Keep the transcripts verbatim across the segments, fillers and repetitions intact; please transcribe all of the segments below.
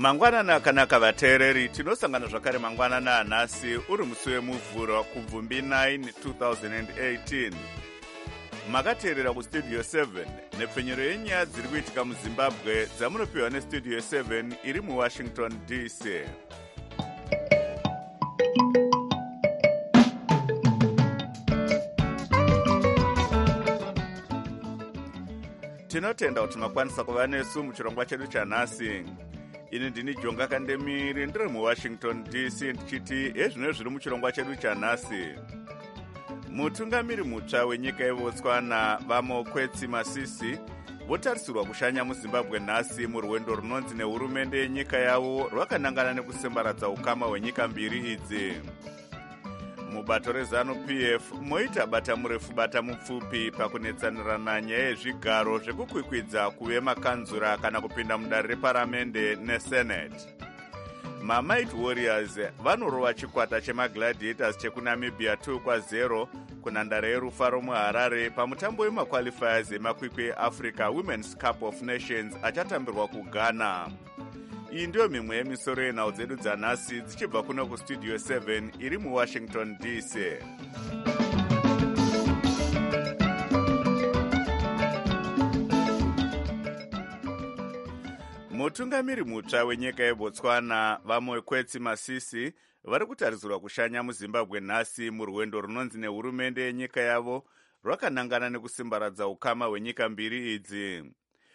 Mangwanana akanaka vateereri, tinosangana zvakare mangwanana anhasi uri musi wemuvhuro kubvumbi nine twenty eighteen. Makateerera kustudio seven nepfenyero yenyaya dziri kuitika muZimbabwe dzamunopiwa nestudio seven iri muWashington D C. Tinotenda kuti makwanisa kuva nesu muchirongwa chedu chanhasi. Ini ndini Jonga Kandemiri ndiri muWashington D C ndichiti ezvino zviri muchirongwa chedu chanhasi. Mutungamiri mutsva wenyika yeBotswana Vamokwetsi Masisi votarisirwa kushanya muZimbabwe nhasi murwendo runonzi nehurumende yenyika yavo rwakanangana nekusembaradza ukama hwenyika mbiri idzi. Mubato reZanu-P F moita bata murefu bata mupfupi pakunetsanirana nyaya yezvigaro zvekukwikwidza kuve makanzura kana kupinda mudare reparamende nesenate. MaMighty Warriors vanorova chikwata chemagladiators chekunamibia two kwa zero kunhandare yerufaro muHarare pamutambo wemaqualifiers emakwikwi eAfrica Women's Cup of Nations achatambirwa kuGhana. Iyi ndiyo mimwe yemisoro yenhau dzedu dzanhasi dzichibva kuno kustudio seven iri muWashington D C. Mutungamiri mutsva wenyika yeBotswana Vamokwetsi Masisi vari kutarisirwa kushanya muZimbabwe nhasi murwendo runonzi nehurumende yenyika yavo rwakanangana nekusimbaradza ukama hwenyika mbiri idzi.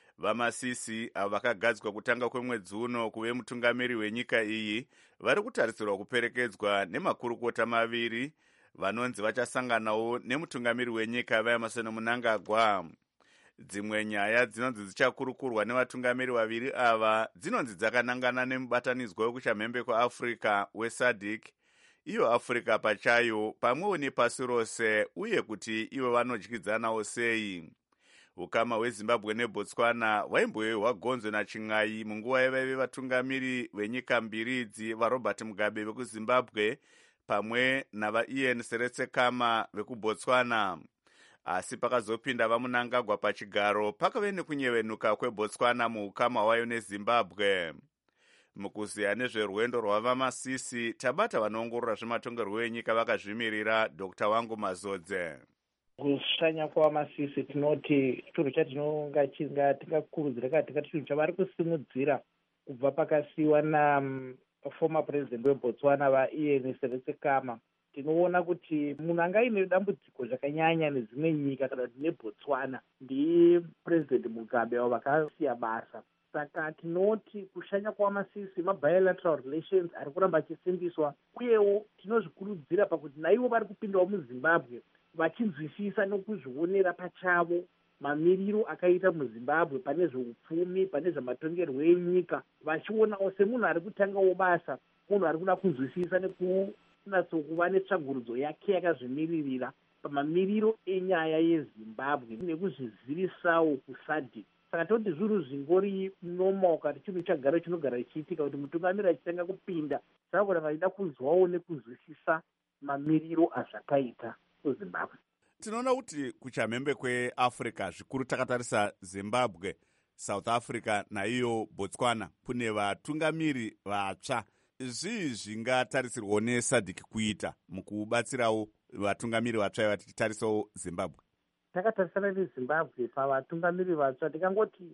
VaMasisi avo vakagadzwa kutanga kwemwedzi uno kuve mutungamiri wenyika iyi vari kutarisirwa kuperekedzwa nemakurukota maviri vanonzi vachasanganawo nemutungamiri wenyika vaEmerson Mnangagwa. Dzimwe nyaya dzinonzi dzichakurukurwa nevatungamiri vaviri ava dzinonzi dzakanangana nemubatanidzwa wekuchamhembe kweAfrica weSADC, iyo Africa pachayo pamwewo nepasi rose, uye kuti ivo vanodyidzanawo sei. Ukama hweZimbabwe neBotswana hwaimboyehwa gonzo nachin'ai munguva yavaive vatungamiri venyika mbiri idzi vaRobert Mugabe vekuZimbabwe pamwe navaIan Seretsekama vekuBotswana. Asi pakazopinda vaMnangagwa pachigaro pakave nekunyevenuka kweBotswana muukama hwayo neZimbabwe. Mukuziya nezverwendo rwavaMasisi tabata vanoongorora zvematongerwo enyika vakazvimirira Doctor Wangu Mazodze. Kushanya kwavaMasisi tinoti chinhu chatinonga chinga tingakurudzira kana tingati chinhu chavari kusimudzira kubva pakasiyiwa naformer president weBotswana vaIan Seretsekama. Tinoona kuti munhu anga ine dambudziko zvakanyanya nedzimwe nyika kana kuti neBotswana ndipresident Mugabe avo vakasiya basa. Saka tinoti kushanya kwavaMasisi mabilateral relations ari kuramba achisimbiswa, uyewo tinozvikurudzira pakuti naivo vari kupindawo muZimbabwe vachinzwisisa nokuzvionera pachavo mamiriro akaita muZimbabwe pane zveupfumi, pane zvematongerwo enyika, vachionawo semunhu ari kutangawo basa, munhu ari kuda kunzwisisa nekunatsokuva netsvagurudzo yake yakazvimiririra pamamiriro enyaya yeZimbabwe nekuzvizivisawo kuSADC. Saka toti zvinhu zvingori normal kuti chinhu chagara chinogara chiitika kuti mutungamiri achitanga kupinda zvakona vachida kunzwawo nekuzwisisa mamiriro azvakaita kuZimbabwe. Tinoona kuti kuchamhembe kweAfrica zvikuru takatarisa Zimbabwe, South Africa naiyo Botswana kune vatungamiri vatsva. Zvii zvingatarisirwa neSADC kuita mukubatsirawo vatungamiri vatsva vatitarisawo Zimbabwe? Takatarisana neZimbabwe pavatungamiri vatsva tikangoti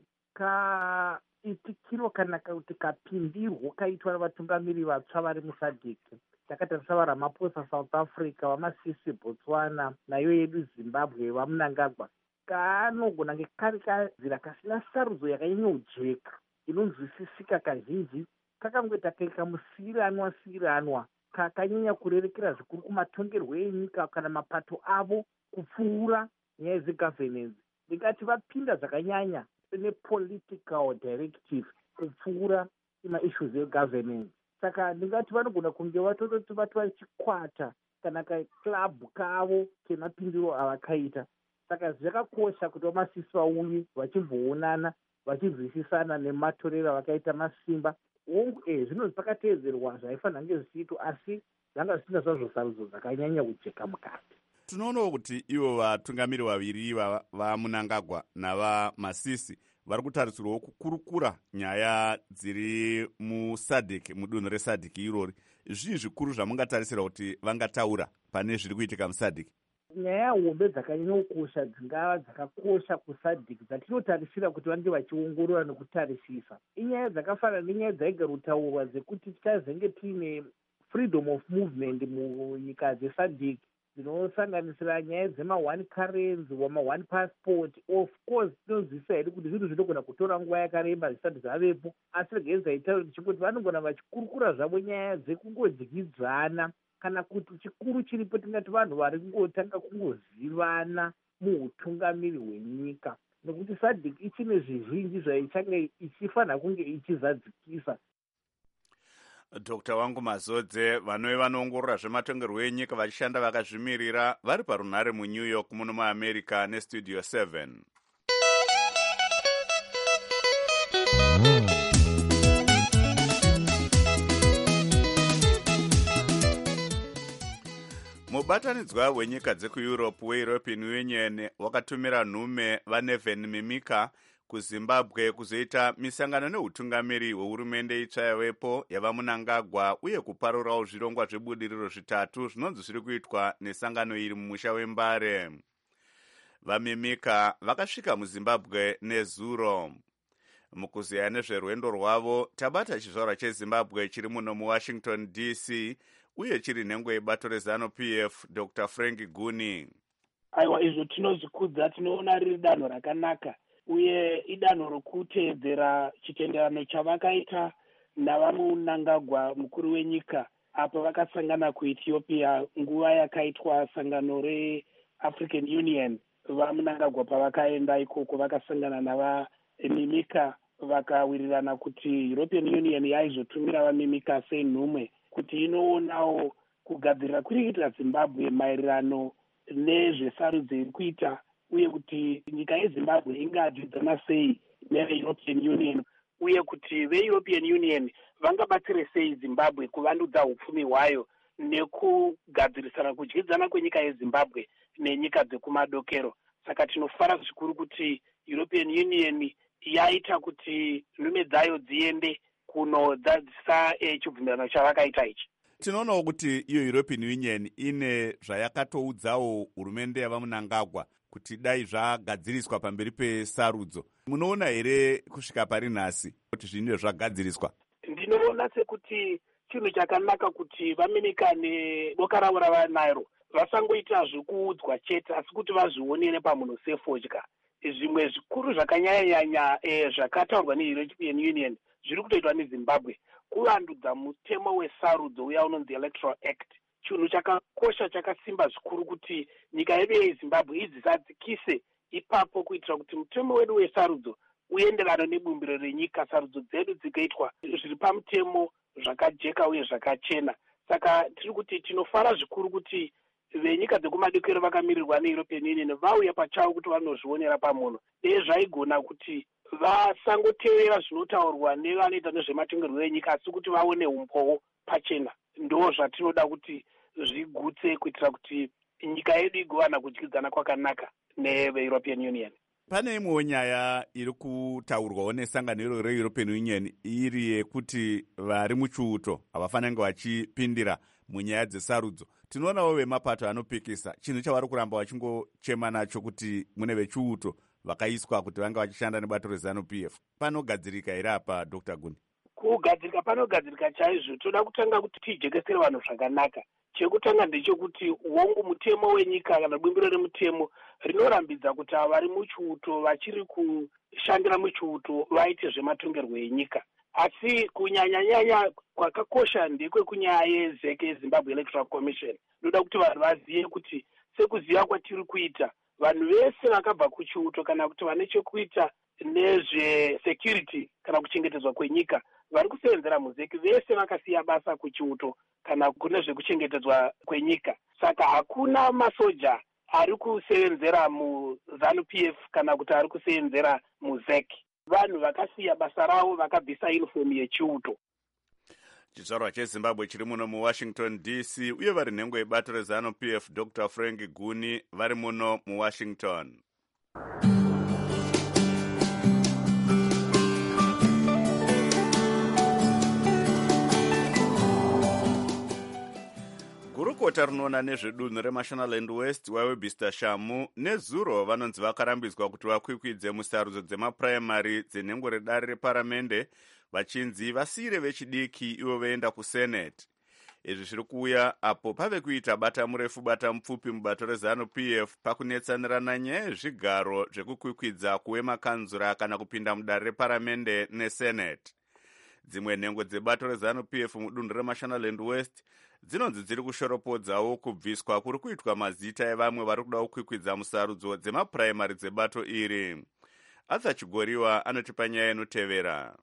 kaitikiro kana kuti kapindirwo kaitwa navatungamiri vatsva vari muSADC. Takatarisa vaRamaphosa South Africa, vaMasisi Botswana nayo yedu Zimbabwe vaMnangagwa, kanogona kunge kari kazira kasina sarudzo yakanyanya kujeka inonzwisisika kazhinji, kakangoita kamusiyiranwa siyiranwa kakanyanya kurerekera zvikuru kumatongerwo enyika kana mapato avo kupfuura nyaya dzegovernance. Ndingati vapinda zvakanyanya nepolitical directive kupfuura maissues egovernance. Saka ndingati vanogona kunge vatototi vati vachikwata kana kaclub kavo kemapindiro avakaita. Saka zvakakosha kuti vaMasisi vauye vachimboonana vachizwisisana nematorero avakaita masimba. Eh, zvinonzi pakateedzerwa zvaifanira kunge zvichiitwa, asi zvanga zvisina zvazvo sarudzo dzakanyanya kujeka mukati. Tinoonawo kuti ivo vatungamiri vaviri vaMnangagwa navaMasisi vari kutarisirwawo kukurukura nyaya dziri musadc mudunhu resadc irori. Zvii zvikuru zvamungatarisira kuti vangataura pane zviri kuitika musadc? Nyaya hombe dzakanyanyokosha dzingava dzakakosha kusadc dzatinotarisira kuti vanenge vachiongorora nekutarisisa inyaya dzakafanana nenyaya dzaigara kutaurwa dzekuti tichazenge tiine freedom of movement munyika dzesadc dzinosanganisira nyaya dzema-one currency wama-one passport. Of course tinozivisa hedu kuti zvinhu zvinogona kutora nguva yakareba zvisati zvavepo, asi regai zaitaura tichingoti vanogona vachikurukura zvavo nyaya dzekungodyidzana, kana kuti chikuru chiripo tingati vanhu vari kungotanga kungozivana muutungamiri hwenyika, nekuti sadc ichine zvizhinji zvaichanga ichifanira kunge ichizadzikisa. Dokta wangu Mazodze, vanove vanoongorora zvematongerwo enyika vachishanda vakazvimirira vari parunhare muNew York muno muAmerica nestudio seven. Mubatanidzwa wenyika dzekuEurope weEuropean Union wakatumira nhume vaNeven Mimika kuZimbabwe kuzoita misangano neutungamiri hwehurumende itsva yavepo yava Mnangagwa uye kuparurawo zvirongwa zvebudiriro zvitatu zvinonzi zviri kuitwa nesangano iri mumusha weMbare. VaMimika vakasvika muZimbabwe nezuro. Mukuziya nezverwendo rwavo tabata chizvarwa cheZimbabwe chiri muno muWashington D C uye chiri nhengo yebato reZanu-P F Doctor Frank Guni. Aiwa, izvo tinozvikudza, tinoona riri danho rakanaka uye idanho rokuteedzera chitenderano chavakaita navaMnangagwa mukuru wenyika apo vakasangana kuEthiopia nguva yakaitwa sangano reAfrican Union. VaMnangagwa pavakaenda ikoko vakasangana navaMimika vakawirirana kuti European Union yaizotumira vaMimika senhume kuti inoonawo kugadzirira kuri kuitwa Zimbabwe maererano nezvesarudzo iri kuita uye kuti nyika yeZimbabwe ingadyidzana sei neveEuropean Union uye kuti veEuropean Union vangabatsire sei Zimbabwe kuvandudza upfumi hwayo nekugadzirisana kudyidzana kwenyika yeZimbabwe nenyika dzekumadokero. Saka tinofara zvikuru kuti European Union yaita kuti nhume dzayo dziende kunodzadzisa chibvumirano chavakaita ichi. Tinoonawo kuti iyo European Union ine zvayakatoudzawo hurumende yavaMnangagwa kuti dai zvagadziriswa pamberi pesarudzo. Munoona here kusvika pari nhasi kuti zvinenge zvagadziriswa? Ndinoona sekuti chinhu chakanaka kuti vaMimika neboka ravo ravanairo vasangoita zvekuudzwa chete asi kuti vazvionere pamunhu sefodya. Zvimwe zvikuru zvakanyanya e, zvakataurwa neEuropean Union zviri kutoitwa neZimbabwe kuvandudza mutemo wesarudzo uya unonzi Electoral Act. Chinhu chakakosha chakasimba zvikuru kuti nyika yedu yeZimbabwe idzisadzikise ipapo kuitira kuti mutemo wedu wesarudzo uenderane nebumbiro renyika, sarudzo dzedu dzikaitwa zviri pamutemo zvakajeka uye zvakachena. Saka tiri kuti tinofara zvikuru kuti venyika dzekumadokero vakamirirwa neEuropean Union vauya pachavo kuti vanozvionera pamunhu. Dei zvaigona kuti vasangotevera zvinotaurwa nevanoita nezvematongerwo enyika asi kuti vaone umbowo pachena. Ndo zvatinoda kuti zvigutse kuitira kuti nyika yedu igovana kudyidzana kwakanaka neveEuropean Union. Pane imwewo nyaya iri kutaurwawo nesangano iro reEuropean Union iri yekuti vari muchiuto havafaniri vachipindira munyaya dzesarudzo. Tinoonawo vemapato anopikisa chinhu chavari kuramba vachingochema nacho kuti mune vechiuto vakaiswa kuti vanga vachishanda nebato reZanu-P F. Panogadzirika here apa Doctor Guni? Kugadzirika panogadzirika chaizvo. Toda kutanga kuti tijekesere vanhu zvakanaka. Chekutanga ndechekuti wongu mutemo wenyika kana bumbiro remutemo rinorambidza kuti ava vari muchiuto vachiri kushandira muchiuto vaite zvematongerwo enyika. Asi kunyanya-nyanya kwakakosha ndekwekunyaya yezeke yeZimbabwe Electoral Commission. Ndoda kuti vanhu vazive kuti sekuziva kwatiri kuita vanhu vese vakabva kuchiuto kana kuti vane chekuita nezvesecurity kana kuchengetedzwa kwenyika vari kusevenzera muzeki vese vakasiya basa kuchiuto kana kune zvekuchengetedzwa kwenyika. Saka hakuna masoja ari kusevenzera muZanu-P F kana kuti ari kusevenzera muzeki. Vanhu vakasiya basa ravo vakabvisa uniform yechiuto. Chizvarwa cheZimbabwe chiri muno muWashington D C uye vari nhengo yebato reZanu-P F Doctor Frank Guni vari muno muWashington. gurukota runoona nezvedunhu remashonaland west wawebista shamu nezuro vanonzi vakarambidzwa kuti vakwikwidze musarudzo dzemapuraimari dzenhengo redare reparamende vachinzi vasiyire vechidiki ivo voenda kuseneti. Izvi zviri kuuya apo pave kuita bata murefu bata mupfupi mubato rezanu P F pakunetsanirana nyaya yezvigaro zvekukwikwidza kuve makanzura kana kupinda mudare reparamende neseneti. Dzimwe nhengo dzebato rezanu P F mudunhu remashonaland west dzinonzi dziri kushoropodzawo kubviswa kuri kuitwa mazita evamwe vari kuda kukwikwidza musarudzo dzemapuraimari dzebato iri. Arthur Chigoriwa anotipa nyaya inotevera.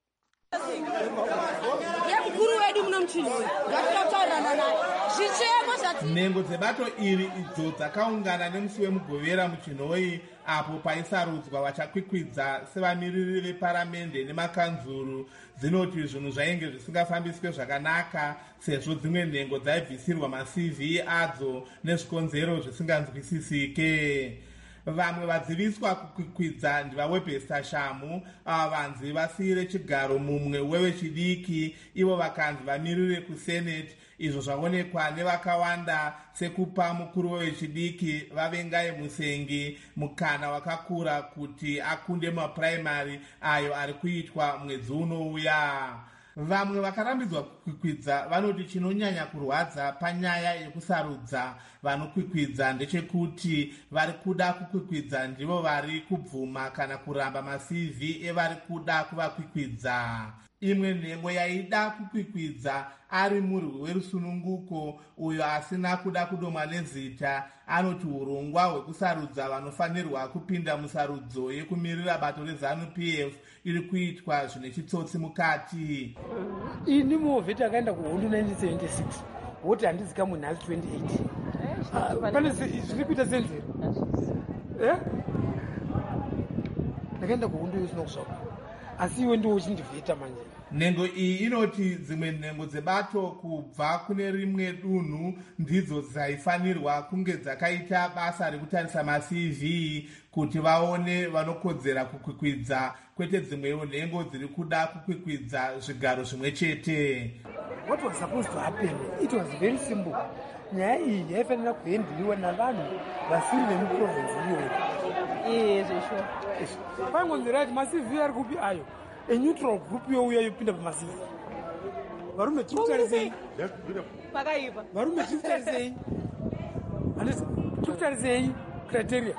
Nhengo dzebato iri idzo dzakaungana nemusi wemugovera muchinhoi apo paisarudzwa vachakwikwidza sevamiriri veparamende nemakanzuru dzinoti zvinhu zvainge zvisingafambiswe zvakanaka sezvo dzimwe nhengo dzaibvisirwa ma-C V adzo nezvikonzero zvisinganzwisisike. Vamwe vadziviswa kukwikwidza ndivawebesta shamu ava vanzi vasiyire chigaro mumwe wevechidiki ivo vakanzi vamirire kuseneti, izvo zvaonekwa nevakawanda sekupa mukuru wevechidiki vavengai musengi mukana wakakura kuti akunde mapuraimari ayo ari kuitwa mwedzi unouya. Vamwe vakarambidzwa kukwikwidza vanoti chinonyanya kurwadza panyaya yekusarudza vanokwikwidza ndechekuti vari kuda kukwikwidza ndivo vari kubvuma kana kuramba ma-C V evari kuda kuvakwikwidza. Imwe nhengo yaida kukwikwidza ari murwi werusununguko uyo asina kuda kudomwa nezita anoti urongwa hwekusarudza vanofanirwa kupinda musarudzo yekumirira bato rezanu P F iri kuitwa zvine chitsotsi mukati. Ini movheti akaenda kuhondo nineteen seventy-six woti handizika munhasi twenty-eight pane zviri kuita senzero ndakaenda kuhondo yosina kusvaka asi iwe ndiwo uchindivheta manje. Nhengo iyi inoti dzimwe nhengo dzebato kubva kune rimwe dunhu ndidzo dzaifanirwa kunge dzakaita basa rekutarisa ma-C V kuti vaone vanokodzera kukwikwidza, kwete dzimwewo nhengo dziri kuda kukwikwidza zvigaro zvimwe chete. What was supposed to happen? It was very simple. Nyaya iyi yaifanira kuhendliwa navanhu vasiri vemuprovinsi iyoyo. Izvo sure. Pangonzera kuti ma-C V ari kupi ayo eneutral group youya yopinda pama-C V. Varume tiri kutarisei? Pakaipa. Varume tiri kutarisei? Handisi tiri kutarisei criteria.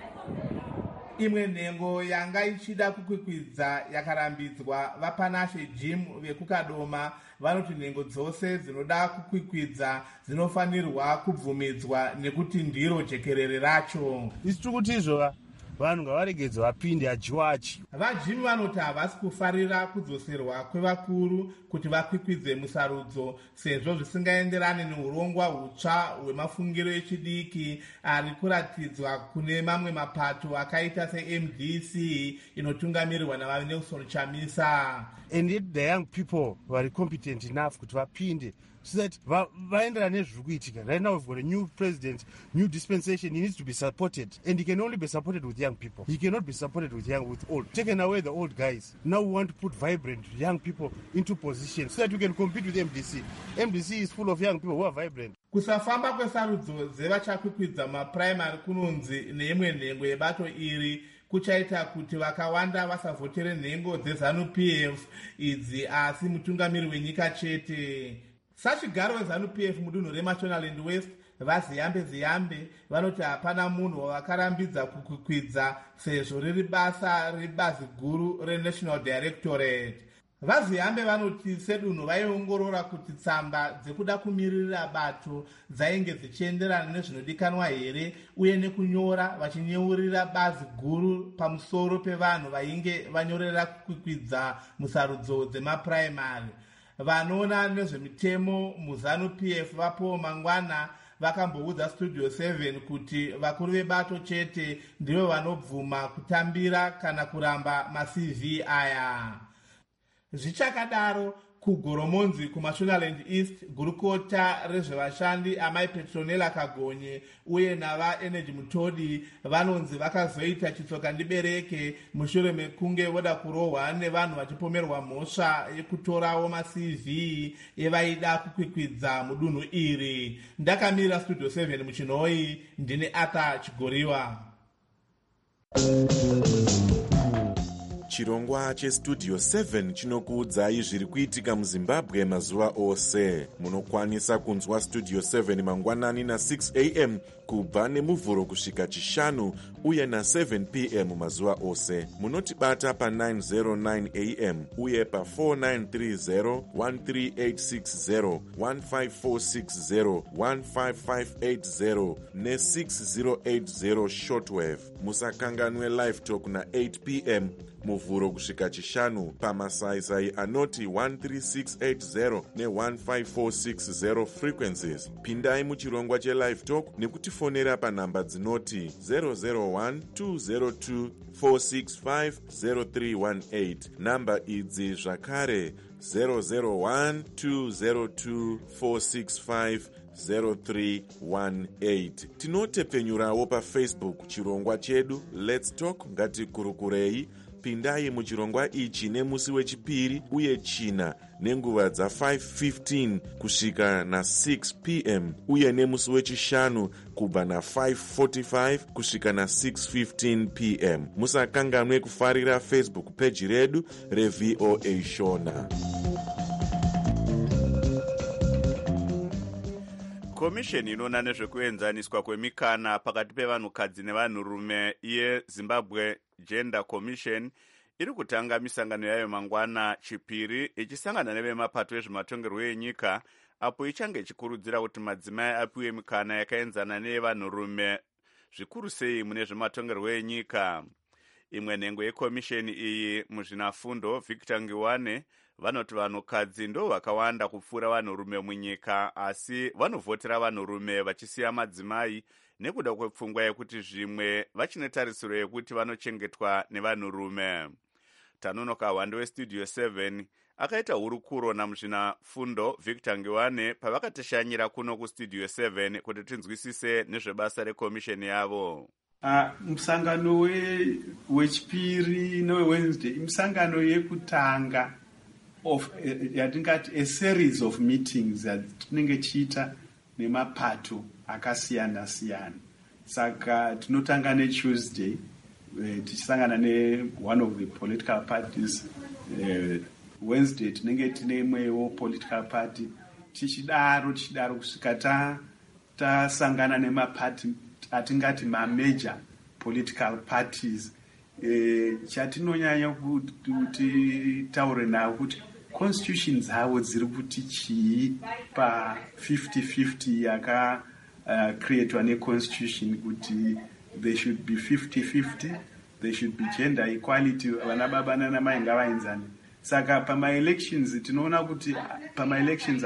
Imwe nhengo yanga ichida kukwikwidza yakarambidzwa vapanashe Jim vekukadoma vanoti nhengo dzose dzinoda kukwikwidza dzinofanirwa kubvumidzwa nekuti ndiro jekerere racho. Isi tiri kuti izvova vanhu ngavaregedze vapinde ajiwachi. VaJim vanoti havasi kufarira kudzoserwa kwevakuru kuti vakwikwidze musarudzo sezvo zvisingaenderani neurongwa hutsva hwemafungiro echidiki ari kuratidzwa kune mamwe mapato akaita se-M D C inotungamirirwa navaNelson Chamisa. And yet the young people vari competent enough kuti vapinde so that vaenderana nezviri kuitika. Right now we've got a new president, new dispensation. He needs to be supported, and he can only be supported with young people. He cannot be supported with young, with old. Taken away the old guys. Now we want to put vibrant young people into positions so that we can compete with M D C. M D C is full of young people who are vibrant. Kusafamba kwesarudzo dzevachakwikwidza mapuraimari kunonzi neimwe nhengo yebato iri kuchaita kuti vakawanda vasavhotere nhengo dzezanu P F idzi asi mutungamiri wenyika chete. Sachigaro wezanu P F mudunhu remashonaland west vaziyambe ziyambe vanoti hapana munhu wavakarambidza kukwikwidza sezvo riri basa rebazi guru renational directorate. Vaziyambe vanoti sedunhu vaiongorora kuti tsamba dzekuda kumirira bato dzainge dzichienderana nezvinodikanwa here uye nekunyora vachinyeurira bazi guru pamusoro pevanhu vainge vanyorera kukwikwidza musarudzo dzemapuraimari. Vanoona nezvemitemo muzanu P F vapo mangwana vakamboudza studio seven kuti vakuru vebato chete ndivo vanobvuma kutambira kana kuramba ma-C V aya. Zvichakadaro kugoromonzi kumashonaland east gurukota rezvevashandi amai petronela kagonye uye navaenergy mutodi vanonzi vakazoita chitsoka ndibereke mushure mekunge voda kurohwa nevanhu vachipomerwa mhosva yekutorawo macv evaida kukwikwidza mudunhu iri. Ndakamira studio seven muchinhoi, ndine Arthur Chigoriwa. Chirongwa chestudio seven chinokuudzai zviri kuitika muZimbabwe mazuva ose. Munokwanisa kunzwa studio seven mangwanani na six a m kubva nemuvhuro kusvika chishanu uye na seven p m mazuva ose. Munotibata pa nine oh nine a m uye pa four nine three zero, one three eight six zero, one five four six zero, one five five eight zero ne six zero eight zero shortwave. Musakanganwe live talk na eight p m muvhuro kusvika chishanu pamasaisai anoti one three six eight zero ne one five four six zero frequencies. Pindai muchirongwa chelive talk nekutifonera panhamba dzinoti zero zero one two zero two four six five zero three one eight. Namba idzi zvakare zero zero one two zero two four six five zero three one eight. Tinotepenyurawo pafacebook chirongwa chedu Let's Talk Ngatikurukurei. Pindai muchirongwa ichi nemusi wechipiri uye china nenguva dza five fifteen kusvika na six p m uye nemusi wechishanu kubva na five forty-five kusvika na six fifteen p m. Musakanganwe kufarira Facebook page redu reV O A Shona. Komisheni inoona nezvekuenzaniswa kwemikana pakati pevanhukadzi nevanhurume yeZimbabwe Gender Commission iri kutanga misangano yayo mangwana chipiri ichisangana nevemapato ezvematongerwo enyika apo ichange ichikurudzira kuti madzimai apiwe mikana yakaenzana nevanhurume zvikuru sei mune zvematongerwo enyika. Imwe nhengo yekomisheni iyi muzvinafundo Victor Ngiwane vanoti vanhukadzi ndo vakawanda kupfuura vanhurume munyika, asi vanovhotera vanhurume vachisiya madzimai nekuda kwepfungwa yekuti zvimwe vachine tarisiro yekuti vanochengetwa nevanhurume. Tanonoka Hwande westudio seven akaita hurukuro namuzvinafundo Victor Ngiwane pavakateshanyira kuno kustudio seven kuti tinzwisise nezvebasa rekomisheni yavo. Uh, musangano wechipiri newewednesday musangano yekutanga of yatingati a, a series of meetings yatinenge chiita nemapato akasiyana siyana. Saka tinotanga neTuesday uh, tichisangana ne one of the political parties. uh, Wednesday tinenge tine imwewo political party tichidaro tichidaro kusvika ta tasangana nemapati atingati ma-major political parties. E, chatinonyanya kuti taure nawo kuti constitution dzavo dziri kuti chii pa fifty fifty yaka uh, creatwa neconstitution kuti they should be fifty fifty, they should be gender equality, vana baba nana mai ngavaenzane. Saka pama-elections tinoona kuti pama-elections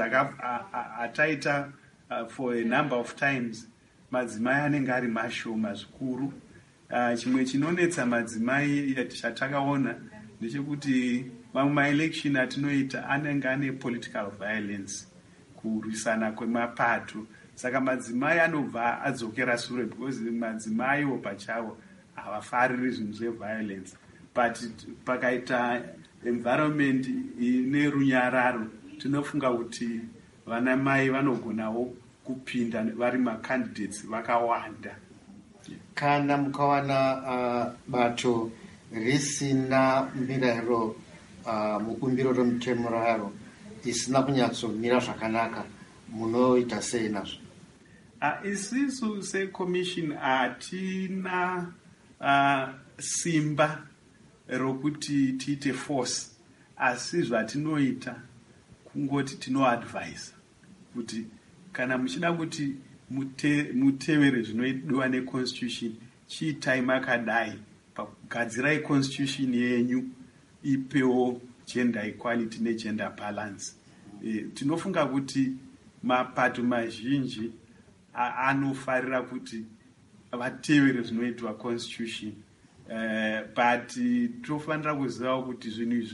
ataita uh, for a number of times madzimai anenge ari mashoma zvikuru. Uh, chimwe chinonetsa madzimai chatakaona ndechekuti mamwe maelection atinoita anenge ane political violence, kurwisana kwemapato. Saka madzimai anobva adzokera sure because madzimaiwo pachavo havafariri zvinhu zveviolence. But pakaita environment ine runyararo tinofunga kuti vana mai vanogonawo kupinda vari macandidates vakawanda. Kana mukawana uh, bato risina mirayiro uh, mukumbiro romutemo raro isina kunyatsomira zvakanaka, munoita sei nazvo? Uh, isisu secommission hatina uh, simba rokuti tiite force, asi zvatinoita kungoti tinoadvise kuti kana muchida kuti mute, mutevere zvinodiwa neconstitution chiitai makadai pakugadzirai constitution yenyu ipewo gender equality negender balance. E, tinofunga kuti mapato mazhinji anofarira kuti vatevere zvinoitwa constitution. Uh, but tofanira kuziva kuti zvinhu izvi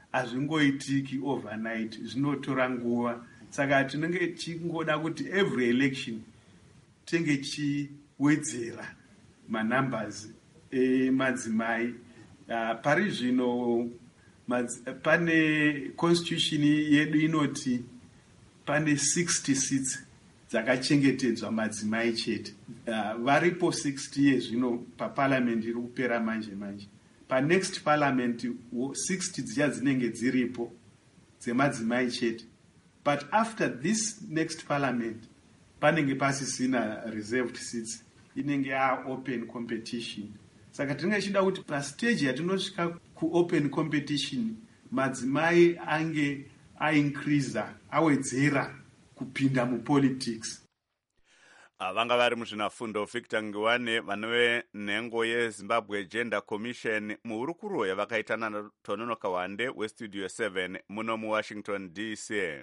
hazvingoitiki overnight, zvinotora nguva. Saka tinenge tichingoda kuti every election tinge chiwedzera manumbers emadzimai. Uh, pari zvino pane constitution yedu inoti pane sixty seats dzakachengetedzwa madzimai chete. Uh, varipo sixty yezvino paparliament iri kupera manje manje. Panext parliament sixty dziya dzinenge dziripo dzemadzimai chete. But after this next parliament panenge pasisina reserved seats, inenge ya open competition. Saka tinenge chida kuti pastage yatinosvika kuopen competition madzimai ange aincrease awedzera kupinda mupolitics. Vanga vari muzvinafundo Victor Ngiwane vanove nhengo yeZimbabwe Gender Commission muhurukuro yavakaita naTononoka Wande weStudio seven muno muWashington D C.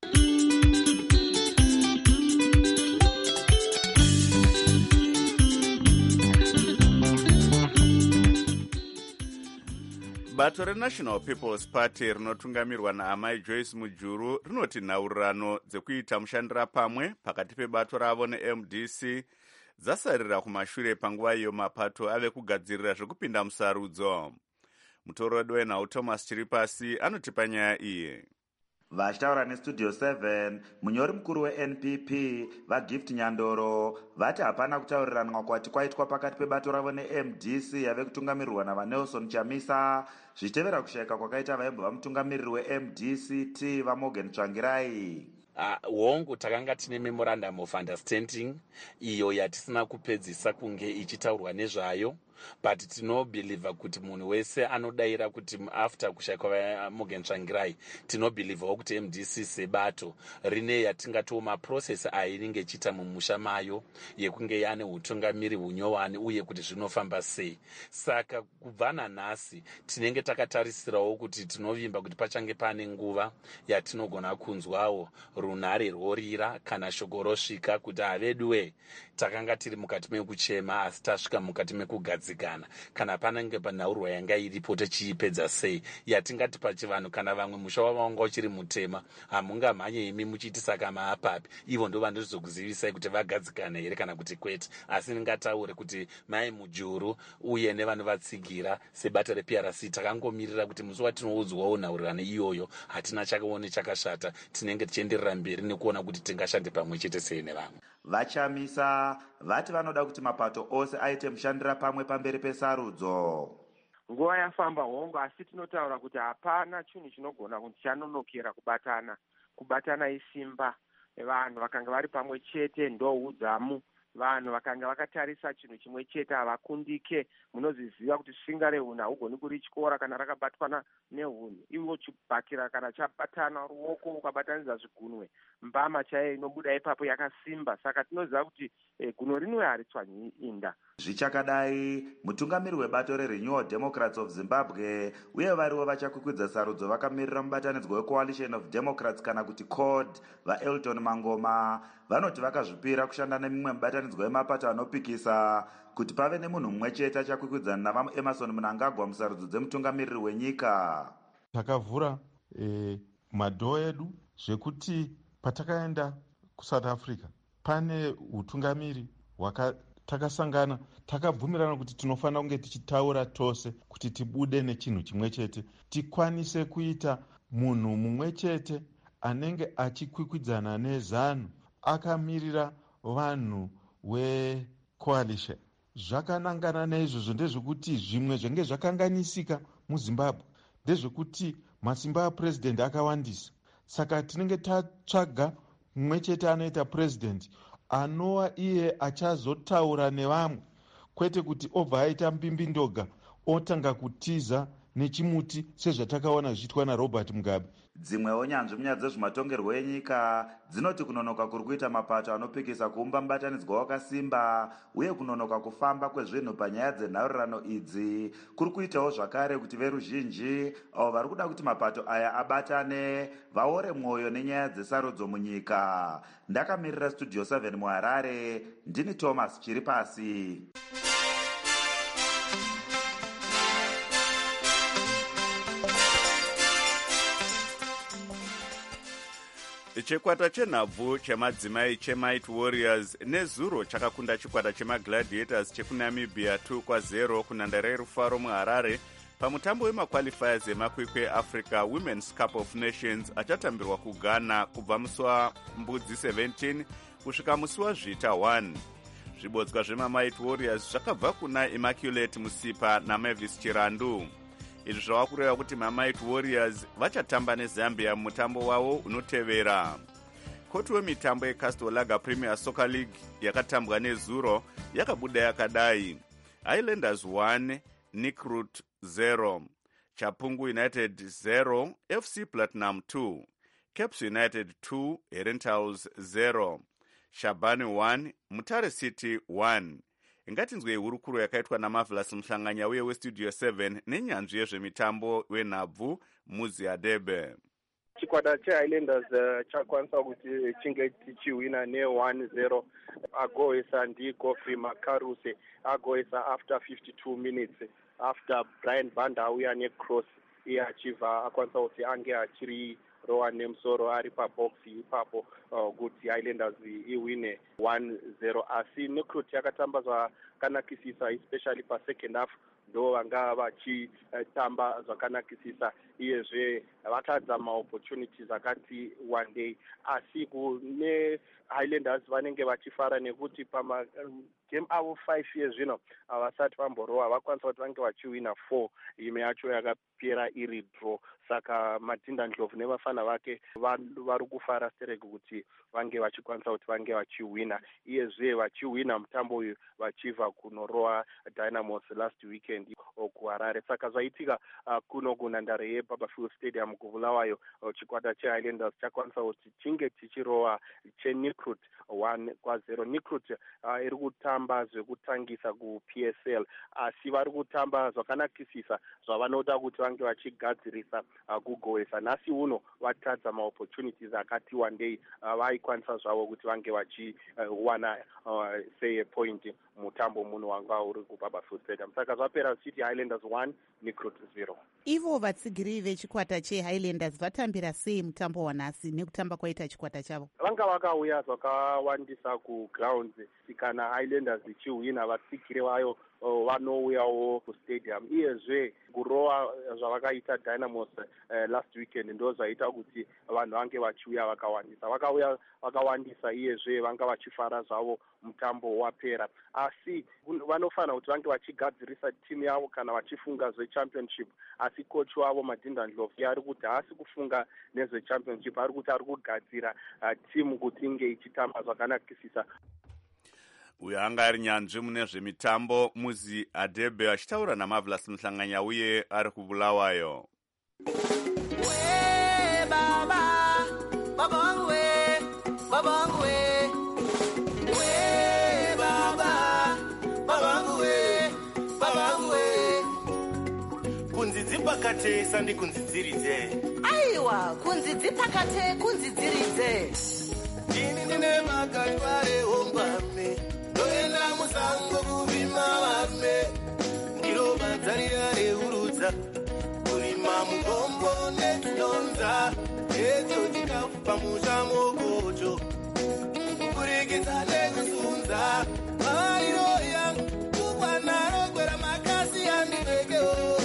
Bato reNational People's Party rinotungamirwa naamai Joyce Mujuru rinoti nhaurirano dzekuita mushandira pamwe pakati pebato ravo neM D C dzasarira kumashure panguva iyo mapato ave kugadzirira zvekupinda musarudzo. Mutoro wedu wenhau Thomas Chiripasi anotipa nyaya iyi. Vachitaura neStudio seven, munyori mukuru weN P P vaGift Nyandoro vati hapana kutauriranwa kwati kwaitwa pakati pebato ravo neM D C yave kutungamirirwa navaNelson Chamisa zvichitevera kushayika kwakaita vaibva vamutungamiriri weM D C T vaMorgan Tsvangirai. hongu uh, takanga tine memorandum of understanding iyo yatisina kupedzisa kunge ichitaurwa nezvayo, but tinobhilivha kuti munhu wese anodaira kuti after kushayikwa vaMorgan Tsvangirai tinobhilivhawo kuti M D C sebato rine yatingatiwo maprocess ainenge ichiita mumusha mayo yekunge yane utungamiri hunyowani uye kuti zvinofamba sei. Saka kubva nanhasi tinenge takatarisirawo kuti tinovimba kuti pachange pane nguva yatinogona kunzwawo runhare rworira kana shoko rosvika kuti haveduwe takanga tiri mukati mekuchema asi tasvika mukati mekugadzikana, kana panenge panhaurwa yanga iripo tichiipedza sei, yatingati pachivanhu kana vamwe musha wavo wanga uchiri mutema hamungamhanye imi muchiti saka maapapi, ivo ndo vandozokuzivisai kuti vagadzikana here kana kuti kwete. Asi ndingataure kuti mai Mujuru uye nevanovatsigira sebata reP R C takangomirira kuti musi watinoudzwawo nhaurirano iyoyo hatina chakaone chakashata, tinenge tichienderera mberi nekuona kuti tingashande pamwe chete sei nevamwe. Vachamisa vati vanoda kuti mapato ose aite mushandira pamwe pamberi pesarudzo. Nguva yafamba hongu, asi tinotaura kuti hapana chinhu chinogona kuti chanonokera kubatana kubatana isimba. Vanhu vakanga vari pamwe chete ndoudzamu, vanhu vakanga vakatarisa chinhu chimwe chete havakundike. Munozviziva kuti svinga rehunhu haugoni kurityora kana rakabatwana nehunhu, ivo chibhakira kana chabatana ruoko ukabatanidza zvigunwe, mbama chaiyo inobuda ipapo yakasimba. Saka tinoziva kuti e, guno rinwe haritswanyi inda. Zvichakadai mutungamiri webato reRenewal Democrats of Zimbabwe uye variwo vachakwikwidza sarudzo vakamirira mubatanidzwa weCoalition of Democrats kana kuti C O D vaElton Mangoma vanoti vakazvipira kushanda nemimwe mubatanidzwa wemapato anopikisa kuti pave nemunhu mumwe chete achakwikwidzana navaEmerson Mnangagwa musarudzo dzemutungamiriri wenyika. Takavhura eh, madhoo edu zvekuti patakaenda kuSouth Africa pane utungamiri hwaka takasangana takabvumirana kuti tinofanira kunge tichitaura tose kuti tibude nechinhu chimwe chete, tikwanise kuita munhu mumwe chete anenge achikwikwidzana nezanu akamirira vanhu wecoalition. Zvakanangana naizvozvo ndezvekuti zvimwe zvenge zvakanganisika muZimbabwe ndezvekuti masimba apurezidendi akawandisa, saka tinenge tatsvaga mumwe chete anoita purezidendi anova iye achazotaura nevamwe, kwete kuti obva aita mbimbindoga otanga kutiza nechimuti sezvatakaona zvichitwa naRobert Mugabe. Dzimwewo nyanzvi munyaya dzezvematongerwo enyika dzinoti kunonoka kuri kuita mapato anopikisa kuumba mubatanidzwa wakasimba uye kunonoka kufamba kwezvinhu panyaya dzenhaurirano idzi kuri kuitawo zvakare kuti veruzhinji avo vari kuda kuti mapato aya abatane vaore mwoyo nenyaya dzesarudzo munyika. Ndakamirira Studio seven muHarare, ndini Thomas Chiripasi. chikwata chenhabvu chemadzimai chemight warriors nezuro chakakunda chikwata chemagladiators chekunamibia two kwa zero kunhandare yerufaro muharare pamutambo wemaqualifiers emakwikwi eafrica women's cup of nations achatambirwa kughana kubva musi wambudzi seventeen kusvika musi wazvita one. Zvibodzwa zvemamight warriors zvakabva kuna immaculate musipa namavis chirandu. Izvi zvava kureva kuti mamight warriors vachatamba nezambia mumutambo wavo unotevera. Koti wemitambo yeCastle Lager Premier Soccer League yakatambwa nezuro yakabuda yakadai: Highlanders one, Nikrut zero, Chapungu United zero, F C Platinum two, Caps United two, Herentals zero, Shabani one, Mutare City one. Ngatinzwe hurukuro yakaitwa naMarvelous Mhlanganya uye weStudio seven nenyanzvi yezvemitambo wenhabvu Muzi Adebe. Chikwata cheHighlanders uh, chakwanisa kuti chinge chichiwina ne one zero. Agoisa ndi Godfrey Makaruse agoisa after fifty-two minutes after Brian Banda auya necross iye achivha akwanisa kuti ange achiri rowa nemusoro ari pabox ipapo uh, kuti Highlanders iwine one zero. Asi Nikrut yakatamba zvakanakisisa especially pa second half ndo vanga vachitamba zvakanakisisa iyezve vakadza maopportunities akati one day. Asi kune Highlanders vanenge vachifara nekuti pama game avo five years zvino havasati vamborowa vakwanisa kuti vange vachiwina four, imwe yacho yakapera iri draw. Saka Madinda Ndlovu nevafana vake vari kufara stereke kuti vange vachikwanisa kuti vange vachiwina iyezve vachiwina mutambo uyu vachibva kunorowa Dynamos last weekend kuHarare. Saka zvaitika uh, kuno kunhandare yeBarberfield Stadium kuvulawayo uh, chikwata cheHighlanders chakwanisa kuti chinge chichirowa cheNikrut one kwa zero. Nikrut uh, iri kutamba zvekutangisa kuP S L asi vari kutamba zvakanakisisa zvavanoda kuti vange vachigadzirisa uh, kugohwesa. Nhasi uno vatadza maopportunities akati one day uh, vaikwanisa zvavo kuti vange vachiwana uh, uh, say a point mutambo muno wanga uri kuBarberfield Stadium. Saka zvapera City Highlanders one, Nikrut zero. Ivo vatsigiri vechikwata cheHighlanders vatambira sei mutambo wanhasi nekutamba kwaita chikwata chavo? Vanga vakauya zvakawandisa kugrounds kana Highlanders ichiwina vatsigiri vayo vanouyawo kustadium iyezve kurowa zvavakaita Dynamos uh, last weekend ndo zvaita kuti vanhu vange vachiuya vakawandisa vakauya vakawandisa iyezve vanga vachifara zvavo mutambo wapera. Asi vanofanira kuti vange vachigadzirisa timu yavo kana vachifunga zvechampionship. Asi coach wavo Madinda Ndlovu ari kuti haasi kufunga nezvechampionship, ari kuti ari kugadzira uh, timu kuti inge ichitamba zvakanakisisa. Uyo anga ari nyanzvi mune zvemitambo Muzi Adebe achitaura naMarvelous Mhlanganya uye ari kubulawayo. We baba baba wangu we baba wangu we we baba baba wangu we baba wangu we kunzidzi pakate sandi kunzidziridze aiwa kunzidzi pakate kunzidziridze ini ndine makalipare hombame ndoenda musango kuvima vame ndiro madzarira reurudza kurima mukombo netunonza edzo chikafu pamusha mokocho kuburikidza nekusunza mavariro yangu kukwana rogwera makasi andibekeo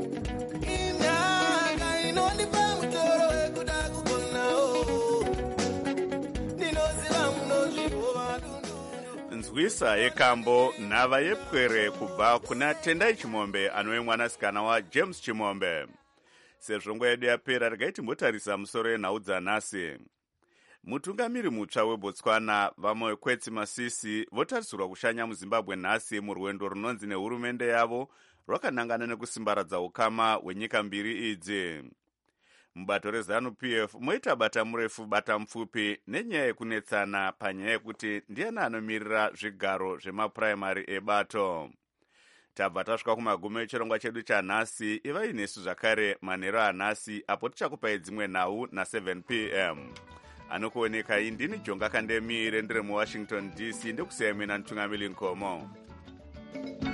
inhaka inondipa mutoro wekuda kugonao ndinoziva munozvirova nzwisa yekambo nhava yepwere kubva kuna Tendai Chimombe anove mwanasikana waJames Chimombe. Sezvo nguva yedu yapera regai timbotarisa musoro yenhau dzanhasi. Mutungamiri mutsva weBotswana vaMoekwetsi Masisi votarisirwa kushanya muZimbabwe nhasi murwendo runonzi nehurumende yavo rwakanangana nekusimbaradza ukama hwenyika mbiri idzi. Mubato reZanu-P F moita bata murefu bata mupfupi nenyaya yekunetsana panyaya yekuti ndiani anomirira zvigaro zvemapuraimari ebato. Tabva tasvika kumagumo echirongwa chedu chanhasi. Ivai nesu zvakare manheru anhasi apo tichakupai dzimwe nhau na-seven p m. Anokuoneka indini Jonga Kandemi ndiri muWashington D C ndekusiyai mina Ntungamili Nkomo.